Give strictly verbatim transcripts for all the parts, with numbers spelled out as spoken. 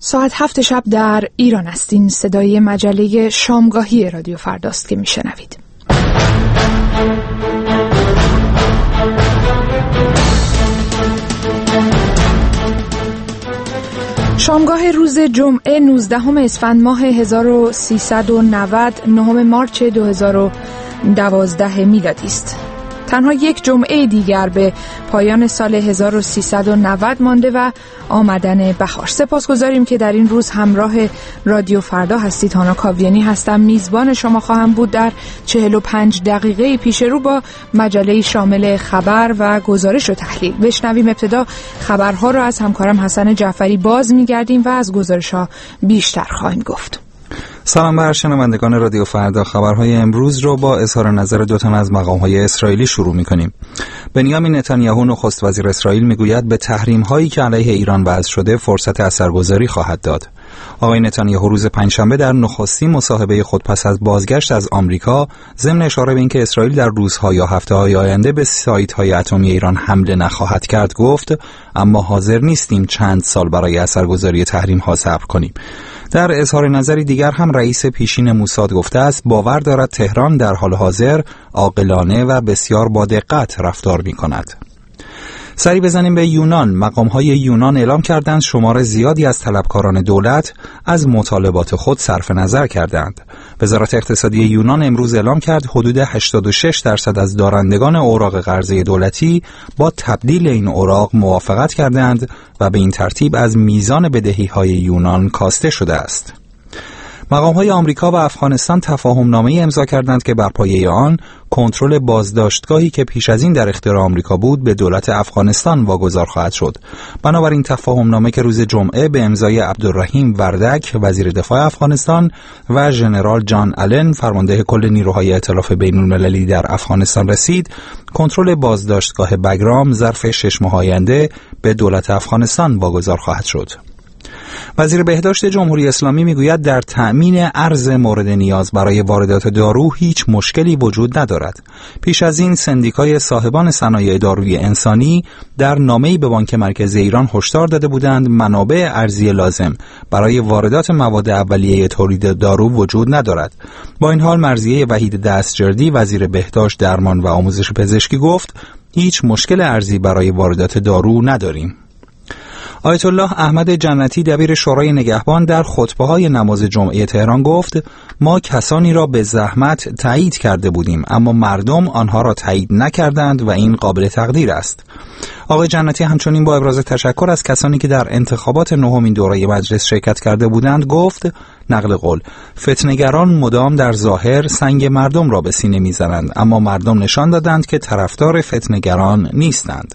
ساعت هفت شب در ایران است. این صدای مجله شامگاهی رادیو فرداست که میشنوید. شامگاه روز جمعه نوزدهم اسفند ماه هزار و سیصد و نود، نهم مارس دو هزار و دوازده میلادی است. تنها یک جمعه دیگر به پایان سال هزار و سیصد و نود مانده و آمدن بهار. سپاسگزاریم که در این روز همراه رادیو فردا هستید. هانا کاویانی هستم، میزبان شما خواهم بود در چهل و پنج دقیقه پیش رو با مجله شامل خبر و گزارش و تحلیل. بشنویم ابتدا خبرها را از همکارم حسن جعفری باز می‌گردیم و از گزارش‌ها بیشتر خواهیم گفت. سلام بر شنوندگان رادیو فردا. خبرهای امروز رو با اظهار نظر دو تن از مقام‌های اسرائیلی شروع می‌کنیم. بنیامین نتانیاهو نخست وزیر اسرائیل میگوید به تحریم‌هایی که علیه ایران وضع شده فرصت اثرگذاری خواهد داد. آقای نتانیاهو روز پنجشنبه در نخستین مصاحبه خود پس از بازگشت از آمریکا ضمن اشاره به اینکه اسرائیل در روزها یا هفته‌های آینده به سایت‌های اتمی ایران حمله نخواهد کرد گفت اما حاضر نیستیم چند سال برای اثرگذاری تحریم‌ها صبر کنیم. در اظهار نظری دیگر هم رئیس پیشین موساد گفته است باور دارد تهران در حال حاضر عاقلانه و بسیار با دقت رفتار می‌کند. سری بزنیم به یونان. مقام‌های یونان اعلام کردند شمار زیادی از طلبکاران دولت از مطالبات خود صرف نظر کردند. وزارت اقتصادی یونان امروز اعلام کرد حدود هشتاد و شش درصد از دارندگان اوراق قرضه دولتی با تبدیل این اوراق موافقت کردند و به این ترتیب از میزان بدهی‌های یونان کاسته شده است. مقام‌های آمریکا و افغانستان تفاهم‌نامه‌ای امضا کردند که بر پایه آن کنترل بازداشتگاهی که پیش از این در اختیار آمریکا بود به دولت افغانستان واگذار خواهد شد. بنابراین تفاهم‌نامه که روز جمعه به امضای عبدالرحیم وردک وزیر دفاع افغانستان و ژنرال جان آلن فرمانده کل نیروهای ائتلاف بین‌المللی در افغانستان رسید، کنترل بازداشتگاه بگرام ظرف شش ماه آینده به دولت افغانستان واگذار خواهد شد. وزیر بهداشت جمهوری اسلامی میگوید در تأمین ارز مورد نیاز برای واردات دارو هیچ مشکلی وجود ندارد. پیش از این سندیکای صاحبان صنایع دارویی انسانی در نامه‌ای به بانک مرکزی ایران هشدار داده بودند منابع ارزی لازم برای واردات مواد اولیه تولید دارو وجود ندارد. با این حال مرضیه وحید دستجردی وزیر بهداشت، درمان و آموزش پزشکی گفت هیچ مشکل ارزی برای واردات دارو نداریم. آیت الله احمد جنتی دبیر شورای نگهبان در خطبه‌های نماز جمعه تهران گفت ما کسانی را به زحمت تایید کرده بودیم اما مردم آنها را تایید نکردند و این قابل تقدیر است. آقای جنتی همچنین با ابراز تشکر از کسانی که در انتخابات نهمین دوره مجلس شرکت کرده بودند گفت نقل قول فتنه‌گران مدام در ظاهر سنگ مردم را به سینه می‌زنند اما مردم نشان دادند که طرفدار فتنه‌گران نیستند.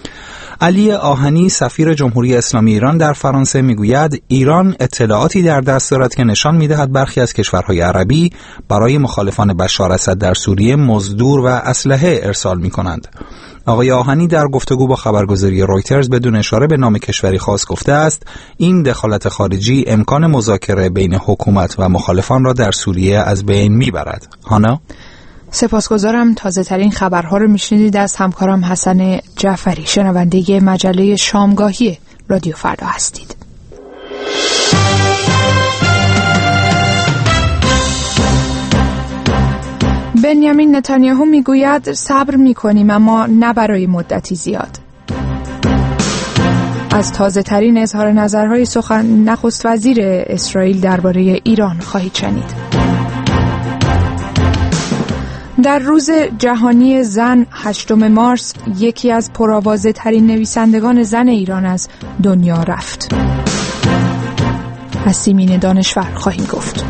علی آهنی سفیر جمهوری اسلامی ایران در فرانسه میگوید ایران اطلاعاتی در دست دارد که نشان میدهد برخی از کشورهای عربی برای مخالفان بشار اسد در سوریه مزدور و اسلحه ارسال میکنند. آقای آهنی در گفتگو با خبرگزاری رویترز بدون اشاره به نام کشوری خاص گفته است این دخالت خارجی امکان مذاکره بین حکومت و مخالفان را در سوریه از بین میبرد. هانا؟ سپاسگزارم. تازه ترین خبرها رو میشنیدید از همکارم حسن جعفری. شنونده مجله شامگاهی رادیو فردا هستید. بنیامین نتانیاهو میگوید صبر میکنیم اما نه برای مدتی زیاد. از تازه ترین اظهار نظرهای سخن نخست وزیر اسرائیل درباره ایران خواهید شنید. در روز جهانی زن هشتم مارس یکی از پرآوازه ترین نویسندگان زن ایران از دنیا رفت. از سیمین دانشور خواهیم گفت.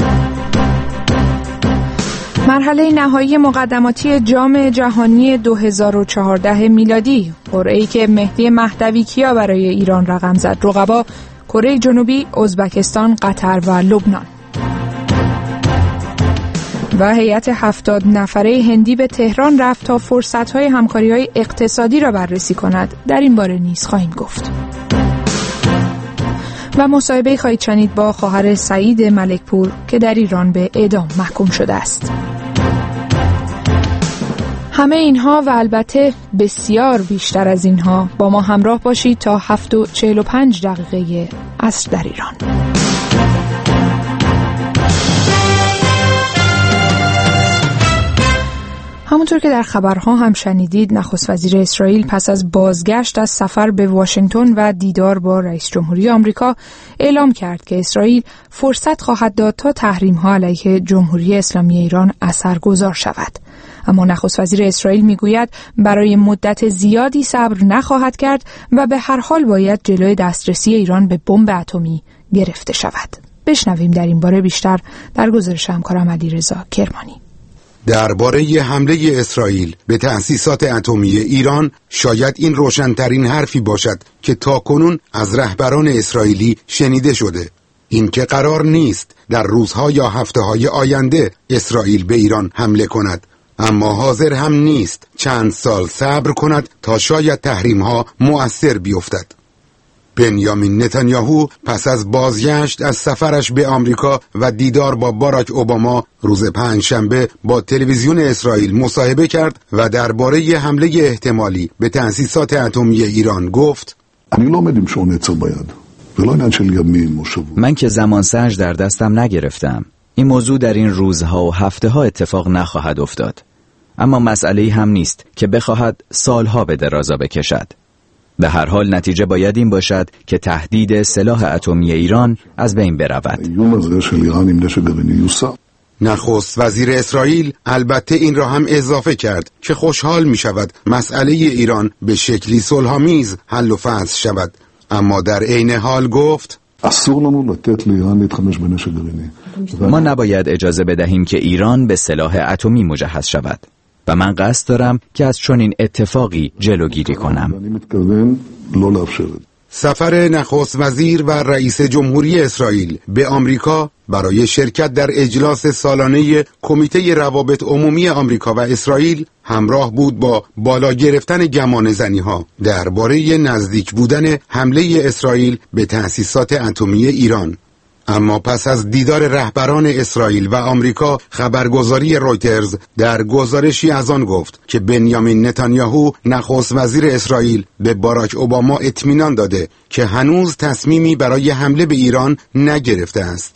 مرحله نهایی مقدماتی جام جهانی دو هزار و چهارده میلادی، قرعه‌ای که مهدی مهدوی کیا برای ایران رقم زد. رقبا کره جنوبی، ازبکستان، قطر و لبنان. و هیئت هفتاد نفره هندی به تهران رفت تا فرصت‌های همکاری‌های اقتصادی را بررسی کند. در این باره نیز خواهیم گفت. و مصاحبه خواهید شنید با خواهر سعید ملکپور که در ایران به اعدام محکوم شده است. همه اینها و البته بسیار بیشتر از اینها با ما همراه باشید تا هفت و چهل و پنج دقیقه عصر در ایران. همونطور که در خبرها هم شنیدید، نخست وزیر اسرائیل پس از بازگشت از سفر به واشنگتن و دیدار با رئیس جمهوری آمریکا اعلام کرد که اسرائیل فرصت خواهد داد تا تحریم‌ها علیه جمهوری اسلامی ایران اثرگذار شود. اما نخست وزیر اسرائیل میگوید برای مدت زیادی صبر نخواهد کرد و به هر حال باید جلوی دسترسی ایران به بمب اتمی گرفته شود. بشنویم در این باره بیشتر در گزارش همکارم علیرضا کرمانی. درباره حمله اسرائیل به تأسیسات اتمی ایران شاید این روشن‌ترین حرفی باشد که تاکنون از رهبران اسرائیلی شنیده شده. این که قرار نیست در روزها یا هفته‌های آینده اسرائیل به ایران حمله کند، اما حاضر هم نیست چند سال صبر کند تا شاید تحریم‌ها مؤثر بیفتد. بنیامین نتانیاهو پس از بازگشت از سفرش به آمریکا و دیدار با باراک اوباما روز پنجشنبه با تلویزیون اسرائیل مصاحبه کرد و درباره حمله احتمالی به تأسیسات اتمی ایران گفت: من که زمان سنج در دستم نگرفتم. این موضوع در این روزها و هفته ها اتفاق نخواهد افتاد. اما مسئله‌ای هم نیست که بخواهد سالها به درازا بکشد. به هر حال نتیجه باید این باشد که تهدید سلاح اتمی ایران از بین برود. نخست وزیر اسرائیل البته این را هم اضافه کرد که خوشحال می شود مسئله ایران به شکلی صلح‌آمیز حل و فصل شود، اما در عین حال گفت ما نباید اجازه بدهیم که ایران به سلاح اتمی مجهز شود و من قصد دارم که از چنین اتفاقی جلوگیری کنم. سفر نخست وزیر و رئیس جمهوری اسرائیل به آمریکا برای شرکت در اجلاس سالانه کمیته روابط عمومی آمریکا و اسرائیل همراه بود با بالا گرفتن گمانه‌زنی ها درباره نزدیک بودن حمله اسرائیل به تأسیسات اتمی ایران. اما پس از دیدار رهبران اسرائیل و آمریکا، خبرگزاری رویترز در گزارشی از آن گفت که بنیامین نتانیاهو نخست وزیر اسرائیل به باراک اوباما اطمینان داده که هنوز تصمیمی برای حمله به ایران نگرفته است.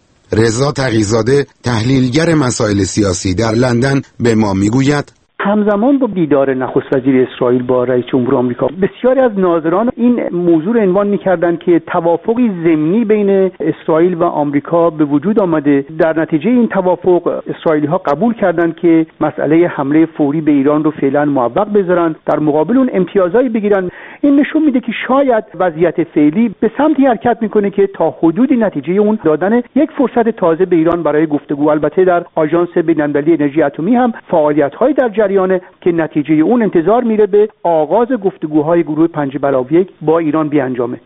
رضا تقی‌زاده، تحلیلگر مسائل سیاسی در لندن، به ما میگوید همزمان با دیدار نخست وزیر اسرائیل با رئیس جمهور آمریکا، بسیاری از ناظران این موضوع عنوان می‌کردند که توافقی ضمنی بین اسرائیل و آمریکا به وجود آمده. در نتیجه این توافق اسرائیلی‌ها قبول کردند که مسئله حمله فوری به ایران رو فعلا معوق بذارن، در مقابل اون امتیازایی بگیرن. این نشون میده که شاید وضعیت فعلی به سمتی حرکت میکنه که تا حدودی نتیجه اون دادن یک فرصت تازه به ایران برای گفتگو. البته در آژانس بین‌المللی انرژی اتمی هم فعالیت‌های در جریانه که نتیجه اون انتظار میره به آغاز گفتگوهای گروه پنج بلاو یک با ایران بیانجامه.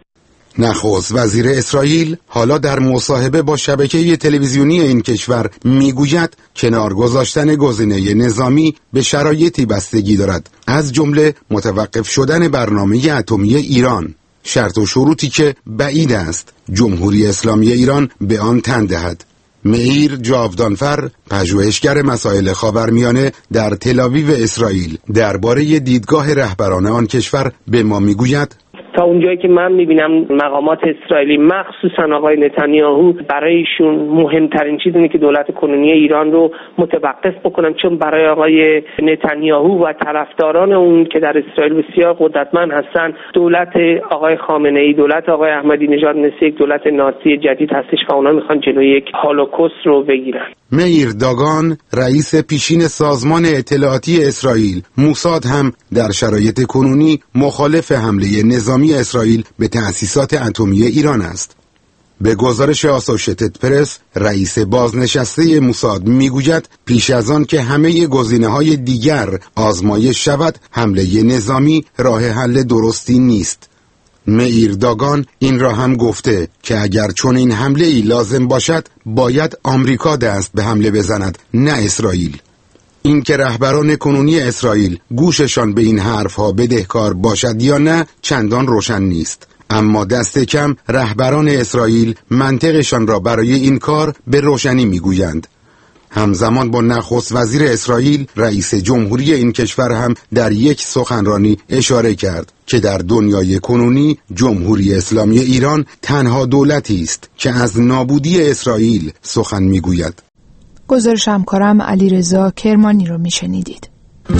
نخست وزیر اسرائیل حالا در مصاحبه با شبکه تلویزیونی این کشور میگوید کنار گذاشتن گزینه نظامی به شرایطی بستگی دارد، از جمله متوقف شدن برنامه اتمی ایران، شرط و شروطی که بعید است جمهوری اسلامی ایران به آن تن دهد. معیر جاودانفر، پژوهشگر مسائل خاورمیانه در تل‌آویو اسرائیل، درباره دیدگاه رهبران آن کشور به ما میگوید تا اونجایی که من میبینم مقامات اسرائیلی مخصوصا آقای نتانیاهو برایشون مهمترین چیز اینه که دولت کنونی ایران رو متوقف بکنن، چون برای آقای نتانیاهو و طرفداران اون که در اسرائیل بسیار قدرتمند هستن، دولت آقای خامنه ای، دولت آقای احمدی نژاد مثل یک دولت نازی جدید هستش و اونا میخوان جلوی یک هولوکوست رو بگیرن. میر داگان، رئیس پیشین سازمان اطلاعاتی اسرائیل موساد، هم در شرایط کنونی مخالف حمله نظامی اسرائیل به تأسیسات اتمی ایران است. به گزارش آسوشیتد پرس، رئیس بازنشسته موساد میگوید پیش از آن که همه گزینه‌های دیگر آزمایش شود، حمله نظامی راه حل درستی نیست. میر داگان این را هم گفته که اگر چون این حمله ای لازم باشد باید آمریکا دست به حمله بزند، نه اسرائیل. این که رهبران کنونی اسرائیل گوششان به این حرفها بدهکار باشد یا نه چندان روشن نیست، اما دست کم رهبران اسرائیل منطقشان را برای این کار به روشنی میگویند. همزمان با نخست وزیر اسرائیل، رئیس جمهوری این کشور هم در یک سخنرانی اشاره کرد که در دنیای کنونی جمهوری اسلامی ایران تنها دولتی است که از نابودی اسرائیل سخن میگوید. گزارش همکارم علیرضا کرمانی رو میشنیدید.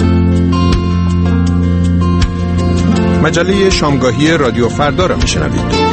مجله شامگاهی رادیو فردا را میشنوید.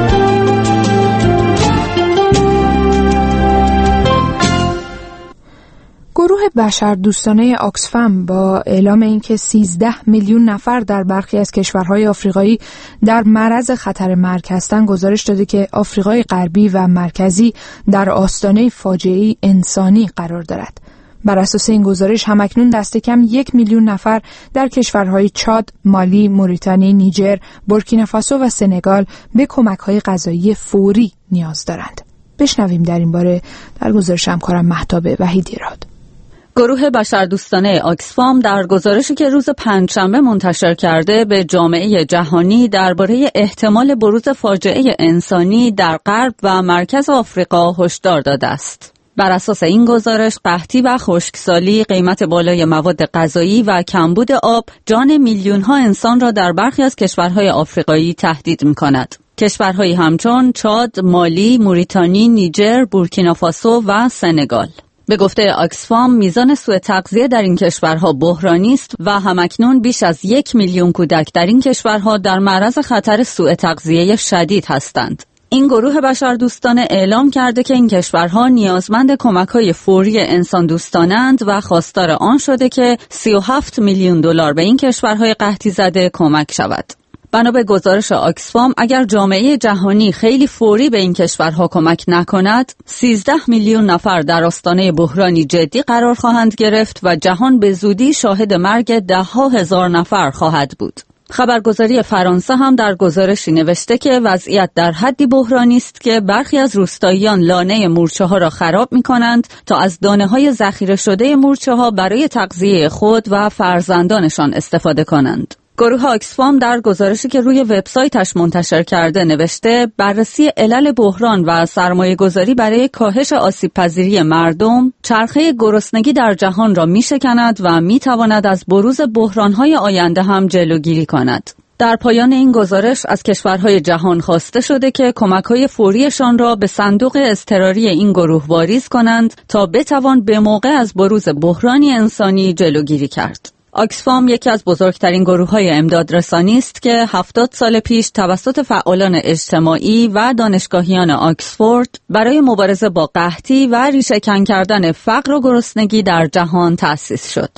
گروه بشردوستانه آکسفم با اعلام اینکه سیزده میلیون نفر در برخی از کشورهای آفریقایی در معرض خطر مرگ هستند گزارش داده که آفریقای غربی و مرکزی در آستانه فاجعه‌ای انسانی قرار دارد. بر اساس این گزارش همکنون دست کم یک میلیون نفر در کشورهای چاد، مالی، موریتانی، نیجر، بورکینافاسو و سنگال به کمک‌های غذایی فوری نیاز دارند. بشنویم در این باره در گزارش همکارم مهتاب وحیدی راد. گروه بشردوستانه آکسفام در گزارشی که روز پنجشنبه منتشر کرده به جامعه جهانی درباره احتمال بروز فاجعه انسانی در غرب و مرکز آفریقا هشدار داده است. بر اساس این گزارش قحطی و خشکسالی، قیمت بالای مواد غذایی و کمبود آب جان میلیون‌ها انسان را در برخی از کشورهای آفریقایی تهدید می‌کند. کشورهایی همچون چاد، مالی، موریتانی، نیجر، بورکینافاسو و سنگال. به گفته آکسفام میزان سوء تغذیه در این کشورها بحرانی است و همکنون بیش از یک میلیون کودک در این کشورها در معرض خطر سوء تغذیه شدید هستند. این گروه بشردوستانه اعلام کرده که این کشورها نیازمند کمک‌های فوری انسان دوستانند و خواستار آن شده که سی و هفت میلیون دلار به این کشورهای قحطی زده کمک شود. بنا به گزارش آکسفام اگر جامعه جهانی خیلی فوری به این کشورها کمک نکند، سیزده میلیون نفر در آستانه بحرانی جدی قرار خواهند گرفت و جهان به زودی شاهد مرگ ده ها هزار نفر خواهد بود. خبرگزاری فرانسه هم در گزارشی نوشته که وضعیت در حدی بحرانی است که برخی از روستاییان لانه مورچه‌ها را خراب می‌کنند تا از دانه‌های ذخیره شده مورچه‌ها برای تغذیه خود و فرزندانشان استفاده کنند. گروه آکسفام در گزارشی که روی وبسایتش منتشر کرده نوشته بررسی علل بحران و سرمایه‌گذاری برای کاهش آسیب‌پذیری مردم چرخه گرسنگی در جهان را می‌شکند و می‌تواند از بروز بحران‌های آینده هم جلوگیری کند. در پایان این گزارش از کشورهای جهان خواسته شده که کمک‌های فوریشان را به صندوق اضطراری این گروه واریز کنند تا بتوان به موقع از بروز بحرانی انسانی جلوگیری کرد. آکسفام یکی از بزرگترین گروه‌های امدادرسانی است که هفتاد سال پیش توسط فعالان اجتماعی و دانشگاهیان آکسفورد برای مبارزه با قحطی و ریشه‌کن کردن فقر و گرسنگی در جهان تأسیس شد.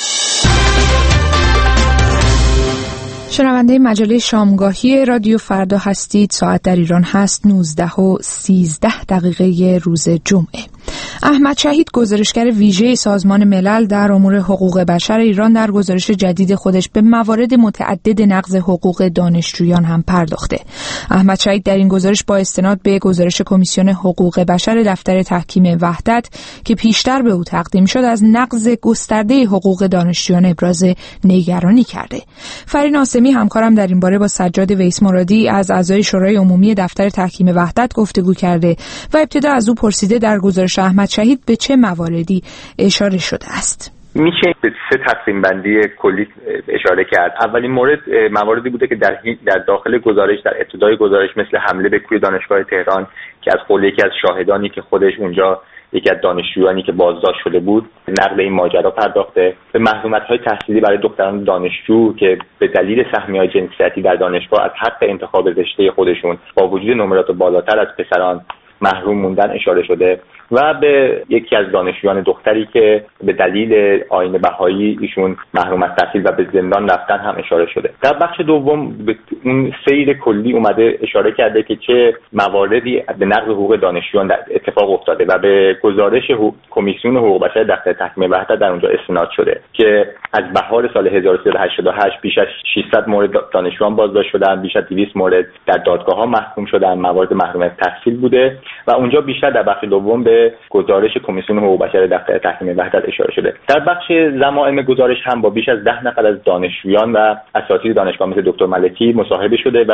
شنونده مجله شامگاهی رادیو فردا هستید. ساعت در ایران هست نوزده و سیزده دقیقه روز جمعه. احمد شهید گزارشگر ویژه سازمان ملل در امور حقوق بشر ایران در گزارش جدید خودش به موارد متعدد نقض حقوق دانشجویان هم پرداخته. احمد شهید در این گزارش با استناد به گزارش کمیسیون حقوق بشر دفتر تحکیم وحدت که پیشتر به او تقدیم شد از نقض گسترده حقوق دانشجویان ابراز نگرانی کرده. فرین آسمی همکارم در این باره با سجاد ویس مرادی از اعضای شورای عمومی دفتر تحکیم وحدت گفتگو کرده و ابتدا از او پرسیده در گزارش احمد شهید به چه مواردی اشاره شده است. میشه به سه تقسیم بندی کلی اشاره کرد. اولین مورد مواردی بوده که در در داخل گزارش، در ابتدای گزارش، مثل حمله به کوی دانشگاه تهران که از قول یکی از شاهدانی که خودش اونجا یکی از دانشجویانی که بازداشت شده بود نقل این ماجرا پرداخته، به محرومیت‌های تحصیلی برای دختران دانشجو که به دلیل سهمیه‌های جنسیتی در دانشگاه از حق انتخاب رشته خودشون با وجود نمرات بالاتر از پسران محروم موندن اشاره شده و به یکی از دانشجویان دختری که به دلیل آیین بهایی ایشون محروم از تحصیل و به زندان رفتن هم اشاره شده. در بخش دوم به اون سیر کلی اومده اشاره کرده که چه مواردی به نقض حقوق دانشجویان در اتفاق افتاده و به گزارش کمیسیون حقوق بشر دفتر تحکیم وحدت در اونجا استناد شده که از بهار سال هزار و سیصد و هشتاد و هشت بیش از ششصد مورد دانشجویان بازداشت شدن، بیش از دویست مورد در دادگاه‌ها محکوم شدن، موارد محروم از تحصیل بوده و اونجا بیشتر در بخش دوم به گزارش کمیسیون حقوق بشر دفتر تحکیم وحدت اشاره شده. در بخش ضمائم گزارش هم با بیش از ده نفر از دانشجویان و اساتید دانشگاه مثل دکتر ملکی مصاحبه شده و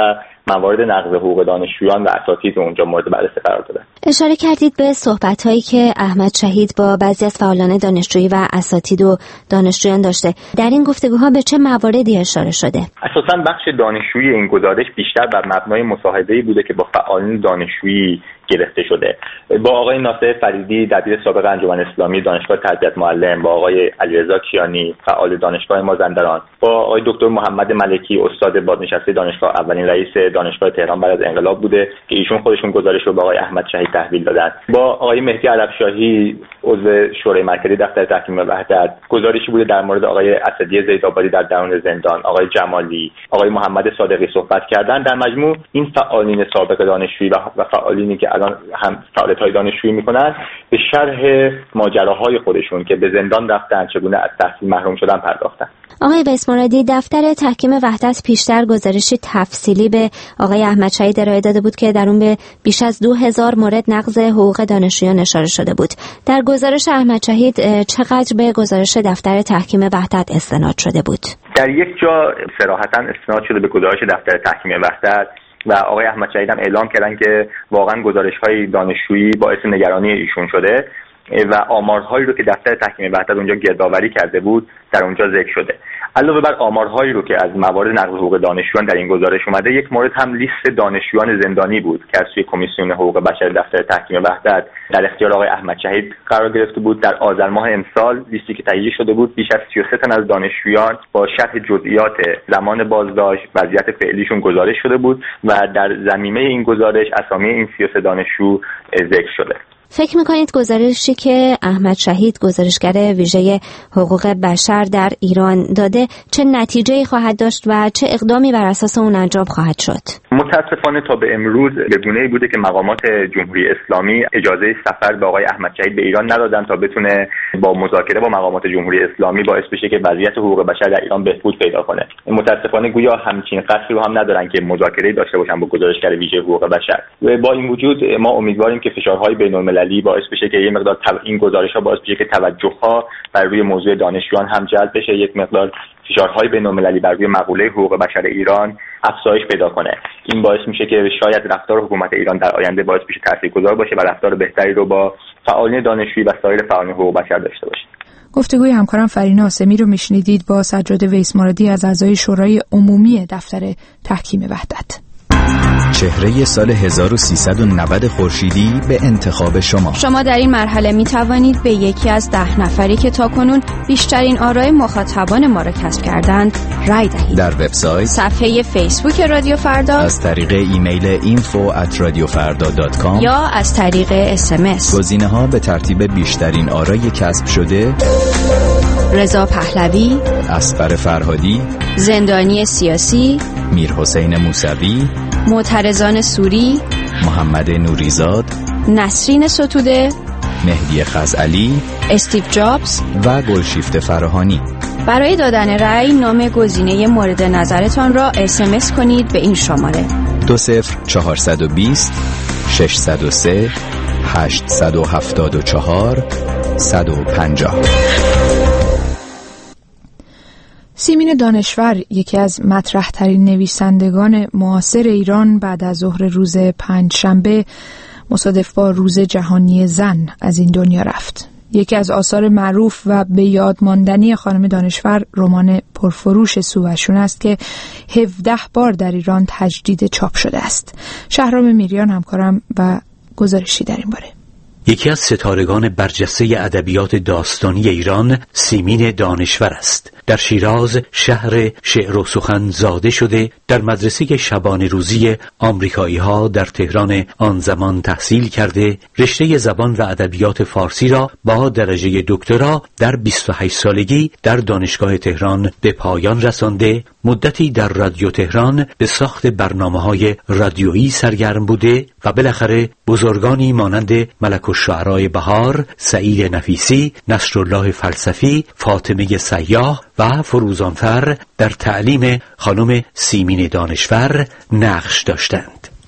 موارد نقض حقوق دانشجویان و اساتید اونجا مورد بررسی قرار دادن. اشاره کردید به صحبت‌هایی که احمد شهید با بعضی از فعالان دانشجویی و اساتید و دانشجویان داشته. در این گفتگوها به چه مواردی اشاره شده؟ اساساً بخش دانشجویی این گزارش بیشتر بر مبنای مصاحبه‌ای بوده که با فعالان دانشجویی گرفته شده. با آقای ناصر فریدی دبیر سابق انجمن اسلامی دانشگاه تربیت معلم، با آقای علیرضا کیانی فعال دانشگاه مازندران، با آقای دکتر محمد ملکی استاد بازنشسته دانشگاه، اولین رئیس دانشگاه تهران بعد از انقلاب بوده که ایشون خودشون گزارش رو با آقای احمد شهید تحویل دادن، با آقای مهدی عربشاهی عضو شورای مرکزی دفتر تحکیم وحدت گزارشی بوده در مورد آقای اسدی زیدآبادی در درون زندان، آقای جمالی، آقای محمد صادقی صحبت کردن. در مجموع این فعالین سابق دانشجویی و فعالینی که الان هم فعالیت‌های دانشجویی می‌کنن به شرح ماجراهای خودشون که به زندان رفتن، چگونه از تحصیل محروم شدن پرداختن. آقای ویس مرادی، دفتر تحکیم وحدت پیشتر گزارشی تفصیلی به آقای احمد شهید ارائه داده بود که در اون به بیش از دو هزار مورد نقض حقوق دانشجویان اشاره شده بود. در گزارش احمد شهید چقدر به گزارش دفتر تحکیم وحدت استناد شده بود؟ در یک جا صراحتاً استناد شده به گزارش دفتر تحکیم وحدت و آقای احمد شهید هم اعلام کردن که واقعا گزارش‌های دانشجویی باعث نگرانی ایشون شده و آمارهایی رو که دفتر تحکیم وحدت اونجا گردآوری کرده بود در اونجا ذکر شده. علاوه بر آمارهایی رو که از موارد نقض حقوق دانشجویان در این گزارش اومده، یک مورد هم لیست دانشجویان زندانی بود که از سوی کمیسیون حقوق بشر دفتر تحکیم وحدت در اختیار آقای احمد شهید قرار گرفته بود. در آذر ماه امسال لیستی که تهیه شده بود بیش از سی و سه تن از دانشجویان با شرح جزئیات زمان بازداشت، وضعیت فعلیشون گزارش شده بود و در ضمیمه این گزارش اسامی این سی و سه دانشجو ذکر شده. فکر میکنید گزارشی که احمد شهید گزارشگر ویژه حقوق بشر در ایران داده چه نتیجه‌ای خواهد داشت و چه اقدامی بر اساس اون انجام خواهد شد؟ متاسفانه تا به امروز به گونه‌ای بوده که مقامات جمهوری اسلامی اجازه سفر به آقای احمد شهید به ایران ندادن تا بتونه با مذاکره با مقامات جمهوری اسلامی باعث بشه که وضعیت حقوق بشر در ایران بهبود پیدا کنه. متاسفانه گویا همچین قصدی رو هم ندارن که مذاکره داشته باشن با گزارشگر ویژه حقوق بشر. و با این وجود ما امیدواریم که فشارهای بین‌المللی باعث بشه که یک مقدار این گزارش‌ها باعث بشه که توجه‌ها بر روی موضوع دانشجویان هم جلب بشه، یک مقدار فشارهای بین‌المللی بر روی مقوله حقوق بشر ایران افزایش پیدا کنه. این باعث میشه که شاید رفتار حکومت ایران در آینده باعث بشه تاثیرگذار باشه و رفتار بهتری رو با فعالین دانشجویی و سایر فعالین حقوق بشر داشته باشه. گفتگوی همکارم فرین آسمی رو میشنیدید با سجاد ویس مرادی از اعضای شورای عمومی دفتر تحکیم وحدت. چهره سال هزار و سیصد و نود خورشیدی به انتخاب شما. شما در این مرحله می توانید به یکی از ده نفری که تاکنون بیشترین آرای مخاطبان ما را کسب کردند رای دهید. در وبسایت، صفحه فیسبوک رادیو فردا، از طریق ایمیل اینفو ات رادیو فردا دات کام یا از طریق اس ام اس. گزینه‌ها به ترتیب بیشترین آرای کسب شده: رضا پهلوی، اصغر فرهادی، زندانی سیاسی، میرحسین موسوی، معترضان سوری، محمد نوریزاد، نسرین ستوده، مهدی خزعلی، استیو جابز و گلشیفته فراهانی. برای دادن رأی نام گزینه مورد نظرتان را اس ام اس کنید به این شماره دو صفر چهارصد و بیست ششصد و سه هشتصد و هفتاد و چهار صد و پنجاه. سیمین دانشور، یکی از مطرح ترین نویسندگان معاصر ایران، بعد از ظهر روز پنجشنبه مصادف با روز جهانی زن از این دنیا رفت. یکی از آثار معروف و به یاد ماندنی خانم دانشور رمان پرفروش سووشون است که هفده بار در ایران تجدید چاپ شده است. شهرام میریان همکارم و گزارشی در این باره. یکی از ستارگان برجسته ادبیات داستانی ایران سیمین دانشور است. در شیراز شهر شعر و سخن زاده شده، در مدرسه شبانه روزی آمریکایی ها در تهران آن زمان تحصیل کرده، رشته زبان و ادبیات فارسی را با درجه دکترا در بیست و هشت سالگی در دانشگاه تهران به پایان رسانده، مدتی در رادیو تهران به ساخت برنامه‌های رادیویی سرگرم بوده و بالاخره بزرگانی مانند ملک الشعراء بهار، سعید نفیسی، نصرالله فلسفی، فاطمه سیاح و فروزانفر در تعلیم خانم سیمین دانشور نقش داشتند.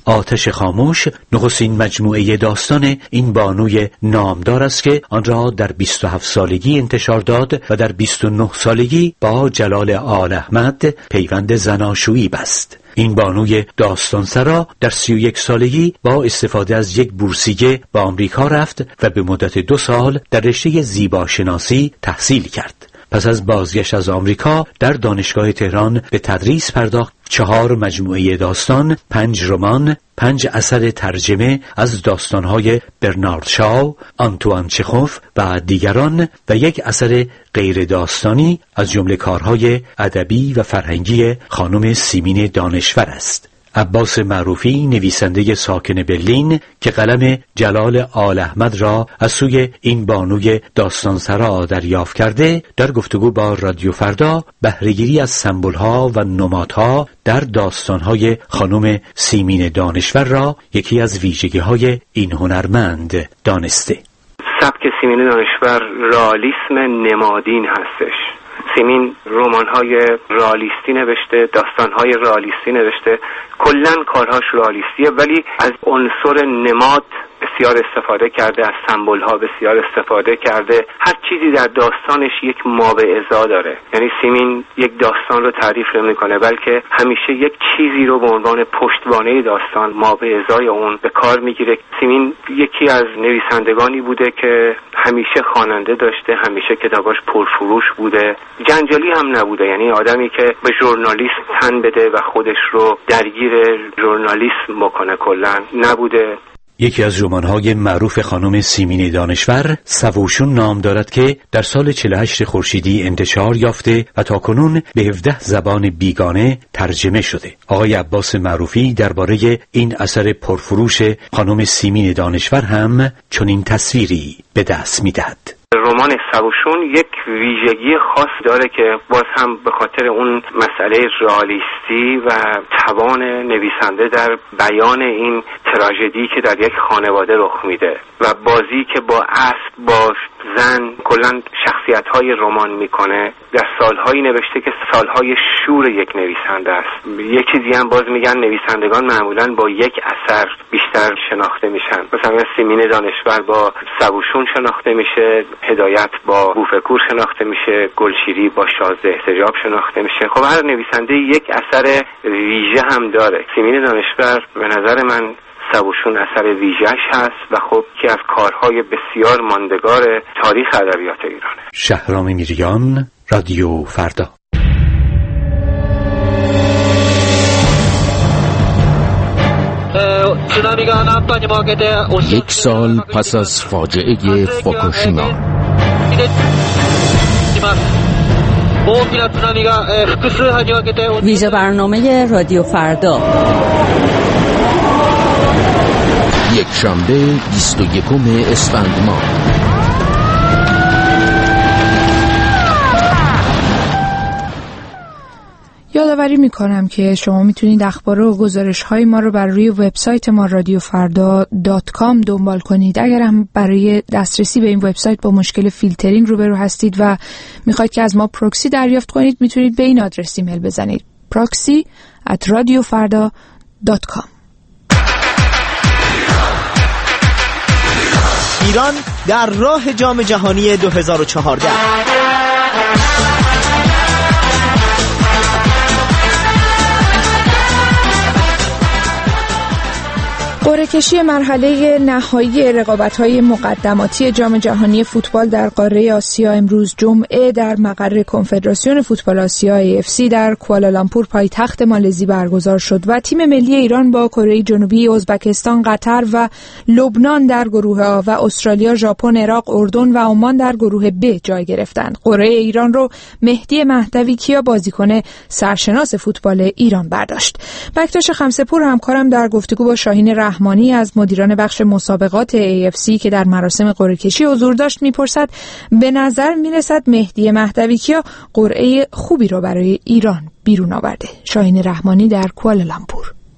آتش خاموش نخستین مجموعه داستان این بانوی نامدار است که آن را در بیست و هفت سالگی انتشار داد و در بیست و نه سالگی با جلال آل احمد پیوند زناشویی بست. این بانوی داستانسرا در سی و یک سالگی با استفاده از یک بورسیه به آمریکا رفت و به مدت دو سال در رشته زیباشناسی تحصیل کرد. پس از بازگشت از آمریکا در دانشگاه تهران به تدریس پرداخت. چهار مجموعه داستان، پنج رمان، پنج اثر ترجمه از داستانهای برنارد شاو، آنتوان چخوف و دیگران و یک اثر غیر داستانی از جمله کارهای ادبی و فرهنگی خانم سیمین دانشور است. عباس معروفی نویسنده ساکن برلین که قلم جلال آل احمد را از سوی این بانوی داستانسرا دریافت کرده، در گفتگو با رادیو فردا بهره‌گیری از سمبول‌ها و نمادها در داستان‌های خانم سیمین دانشور را یکی از ویژگی‌های این هنرمند دانسته. سبک سیمین دانشور رئالیسم نمادین هستش. سیمین رمان‌های رئالیستی نوشته، داستان‌های رئالیستی نوشته، کلاً کارهاش رئالیستیه، ولی از عنصر نماد بسیار استفاده کرده، از سمبول‌ها بسیار استفاده کرده. هر چیزی در داستانش یک مابعضا داره. یعنی سیمین یک داستان رو تعریف نمی‌کنه، بلکه همیشه یک چیزی رو به عنوان پشتوانه داستان، مابعضای اون به کار میگیره. سیمین یکی از نویسندگانی بوده که همیشه خواننده داشته، همیشه کتاباش پرفروش بوده، جنجالی هم نبوده. یعنی آدمی که به ژورنالیسم تن بده و خودش رو درگیر ژورنالیسم بکنه کلاً نبوده. یکی از رمان‌های معروف خانم سیمین دانشور سووشون نام دارد که در سال چهل و هشت خورشیدی انتشار یافته و تاکنون به هفده زبان بیگانه ترجمه شده. آقای عباس معروفی درباره این اثر پرفروش خانم سیمین دانشور هم چنین تصویری به دست می‌دهد. رمان سووشون یک ویژگی خاص داره که باز هم به خاطر اون مسئله رئالیستی و توان نویسنده در بیان این تراژدی که در یک خانواده رخ میده و بازی که با اسب، با زن، کلاً شخصیت‌های رمان میکنه. در سالهایی نوشته که سالهای شور یک نویسنده است. یک چیزی هم باز میگن نویسندگان معمولاً با یک اثر بیشتر شناخته میشن. مثلا سیمین دانشور با سووشون شناخته میشه، هدایت با بوفکور شناخته میشه، گلشیری با شازده احتجاب شناخته میشه. خب هر نویسنده یک اثر ویژه هم داره. سیمین دانشور به نظر من سووشون اثر ویژه‌اش هست و خب یکی از کارهای بسیار ماندگار تاریخ ادبیات ایرانه. شهرام میریان، رادیو فردا. یک سال پس از فاجعه فوکوشیما، ویژه برنامه رادیو فردا، یک شنبه بیست و یکم اسفند ماه. یادآوری میکنم که شما میتونید اخبار و گزارش های ما رو بر روی وبسایت ما رادیو فردا دات کام دنبال کنید. اگر هم برای دسترسی به این وبسایت با مشکل فیلترینگ روبرو هستید و میخواید که از ما پروکسی دریافت کنید، میتونید به این آدرس ایمیل بزنید: proxy at radiofarda dot com. ایران در راه جام جهانی دو هزار و چهارده. قرعه کشی مرحله نهایی رقابت‌های مقدماتی جام جهانی فوتبال در قاره آسیا امروز جمعه در مقر کنفدراسیون فوتبال آسیا ای اف سی در کوالالامپور پایتخت مالزی برگزار شد و تیم ملی ایران با کره جنوبی، ازبکستان، قطر و لبنان در گروه آ و استرالیا، ژاپن، عراق، اردن و عمان در گروه ب جای گرفتند. قرعه ایران رو مهدی مهدوی کیا بازیکن سرشناس فوتبال ایران برداشت. بکتاش خمسه‌پور همکارم در گفتگو با شاهین رحمانی از مدیران بخش مسابقات ای اف سی که در مراسم قرعه کشی حضور داشت میپرسد به نظر میرسد مهدی مهدوی کیا قرعه خوبی رو برای ایران بیرون آورده. شاهین رحمانی در کوالالامپور.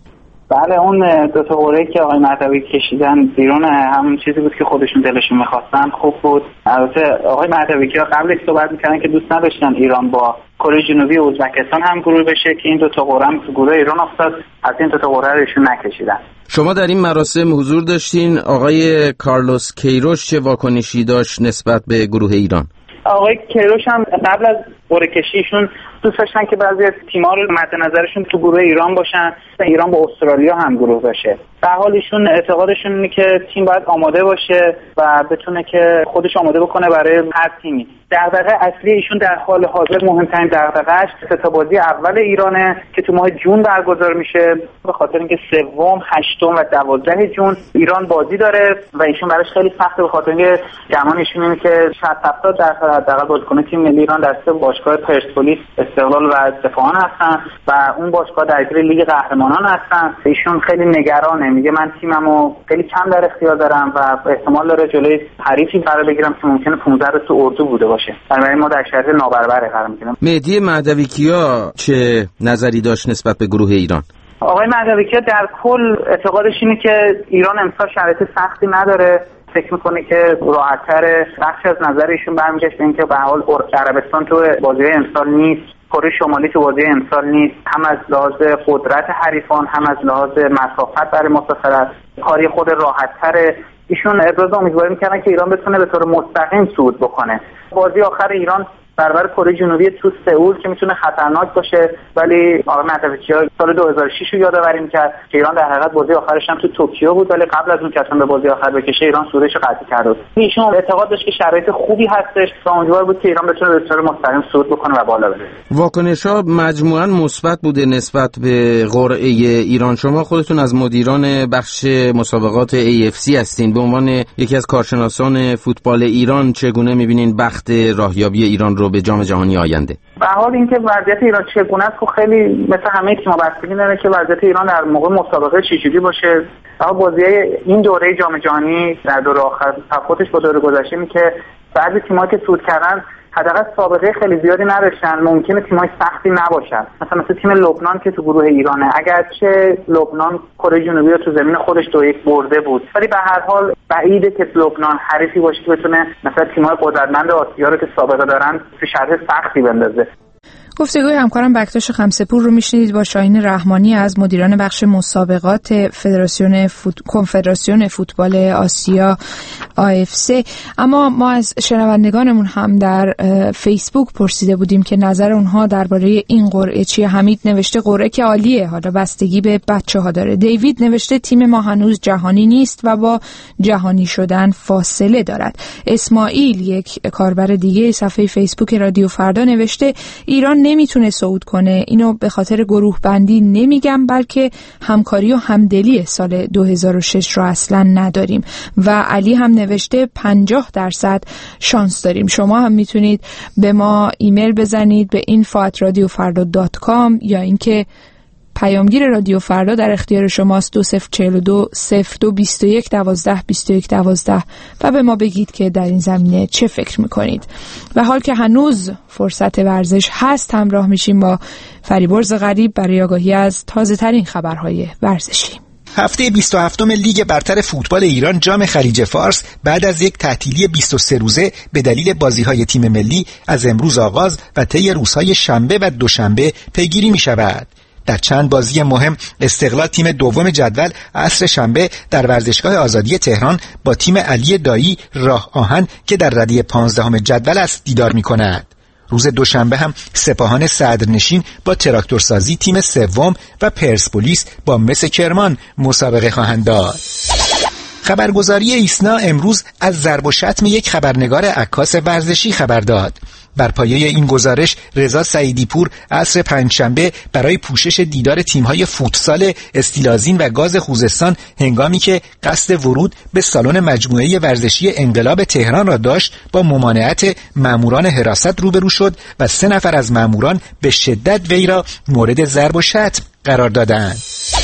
بله، اون دو تا قرعه‌ای که آقای مهدوی کشیدن بیرون همون چیزی بود که خودشون دلشون می‌خواستن. خوب بود. البته آقای مهدوی که قبلش صحبت می‌کردن که دوست نداشتن ایران با کره جنوبی و ازبکستان هم گروه بشه که این دو تا قرعه هم تو گروه ایران افتاد، از این دو تا قرعه رو ایشون نکشیدن. شما در این مراسم حضور داشتین. آقای کارلوس کیروش چه واکنشی داشت نسبت به گروه ایران؟ آقای کیروش هم قبل از قرعه کشیشون دوست داشتن که بعضی از تیم‌ها رو مد نظرشون تو گروه ایران باشن، ایران با استرالیا هم گروه باشه. در حال ایشون اعتقادشون اینه که تیم باید آماده باشه و بتونه که خودش آماده بکنه برای هر تیمی. دغدغه اصلی ایشون در حال حاضر، مهمترین دغدغه‌اش سه تا بازی اول ایرانه که تو ماه جون برگزار میشه، به خاطر اینکه سوم، هشتم و دوازده جون ایران بازی داره و ایشون براش خیلی سخته، به خاطر اینکه گمان ایشون اینه که شصت هفتاد درصد حداقل بازیکن تیم ملی ایران در سه باشگاه پرسپولیس، استقلال و اصفهان هستن و اون باشگاه درگیر لیگ قهرمانان هستن. ایشون خیلی نگرانه، میگه من تیممو خیلی کم در اختیار دارم و احتمال داره جلوی حریفی قرار بگیرم که ممکنه پانزده تو اردو بوده باشه. بنابراین ما در شرایط نابرابر قرار میگیریم. مهدی مهدوی کیا چه نظری داشت نسبت به گروه ایران؟ آقای مهدوی کیا در کل اعتقادش اینه که ایران امسال شرایط سختی نداره، فکر میکنه که راحت‌تر. بخش از نظر ایشون برمیگشت به اینکه به هر حال عربستان تو بازی امسال نیست، کره شمالی تو بازی امسال نیست، هم از لحاظ قدرت حریفان هم از لحاظ مسافت برای مسافرت کاری خود راحت‌تره. ایشون ابراز امیدواری میکنن که ایران بتونه به طور مستقیم صعود بکنه. بازی آخر ایران برابر کره جنوبی تو سئول که میتونه خطرناک باشه، ولی آقای مهدوی‌کیا سال دو هزار و شش رو یادآوری می‌کرد که ایران در حقیقت بازی آخرش هم تو توکیو بود، ولی قبل از اون که اصلا به بازی آخر بکشه ایران صعودش قطعی کرد. ایشون اعتقاد داشت که شرایط خوبی هستش و امیدوار بود که ایران بتونه به طور مستقیم صعود بکنه و بالا بره. واکنش‌ها مجموعاً مثبت بوده نسبت به قرعه ایران. شما خودتون از مدیران بخش مسابقات ای اف سی هستین. به عنوان یکی از کارشناسان فوتبال ایران چگونه می‌بینین بخت راهیابی ایران رو به جام جهانی آینده؟ به حال اینکه وضعیت ایران چگونه است خیلی مثل همه تیم‌ها بستگی داره که وضعیت ایران در موقع مسابقه چجوری باشه. اما بازی‌های این دوره جام جهانی در دوره آخر تفاوتش با دوره گذشته اینه که بعضی تیم‌ها که صعود کردن حداقل سابقه خیلی زیادی نداشتن، ممکنه تیم‌های سختی نباشن. مثلا مثل تیم لبنان که تو گروه ایرانه، اگرچه لبنان کره جنوبی رو تو زمین خودش دو یک برده بود، ولی به هر حال بعیده که لبنان حریفی باشه که بتونه مثلا تیم‌های قدرتمند آسیا رو که سابقه دارن تو شرایط سختی بندازه. گفتگوی همکارم بکتاش خمسه‌پور رو میشنید با شاهین رحمانی از مدیران بخش مسابقات فدراسیون فوت... کنفدراسیون فوتبال آسیا آی اف سی. اما ما از شنوندگانمون هم در فیسبوک پرسیده بودیم که نظر اونها درباره این قرعه چیه. حمید نوشته قرعه که عالیه، حالا بستگی به بچه‌ها داره. دیوید نوشته تیم ما هنوز جهانی نیست و با جهانی شدن فاصله دارد. اسماعیل، یک کاربر دیگه صفحه فیسبوک رادیو فردا، نوشته ایران نمیتونه صعود کنه. اینو به خاطر گروه بندی نمیگم، بلکه همکاری و همدلی سال دو هزار و شش رو اصلا نداریم. و علی هم نوشته پنجاه درصد شانس داریم. شما هم میتونید به ما ایمیل بزنید به اینفو ات رادیو فردا دات کام یا اینکه پیامگیر رادیو فردا در اختیار شماست دو صفر چهار دو صفر دو بیست و یک دوازده بیست و یک دوازده و به ما بگید که در این زمینه چه فکر میکنید. و حال که هنوز فرصت ورزش هست، همراه میشیم با فریبرز غریب برای آگاهی از تازه ترین خبرهای ورزشی. هفته بیست و هفتم لیگ برتر فوتبال ایران جام خلیج فارس بعد از یک تعطیلی بیست و سه روزه به دلیل بازی‌های تیم ملی از امروز آغاز و طی روزهای شنبه و دوشنبه پیگیری می‌شود. در چند بازی مهم استقلال تیم دوم جدول عصر شنبه در ورزشگاه آزادی تهران با تیم علی دایی راه آهن که در رده پانزدهم جدول است دیدار می‌کند. روز دوشنبه هم سپاهان صدرنشین با تراکتورسازی تیم سوم و پرسپولیس با مس کرمان مسابقه خواهند داشت. خبرگزاری ایسنا امروز از ضرب و شتم یک خبرنگار عکاس ورزشی خبر داد. بر پایه این گزارش رضا سعیدی پور عصر پنجشنبه برای پوشش دیدار تیم‌های فوتسال استیلازین و گاز خوزستان هنگامی که قصد ورود به سالن مجموعه ورزشی انقلاب تهران را داشت با ممانعت ماموران حراست روبرو شد و سه نفر از ماموران به شدت وی را مورد ضرب و شتم قرار دادند.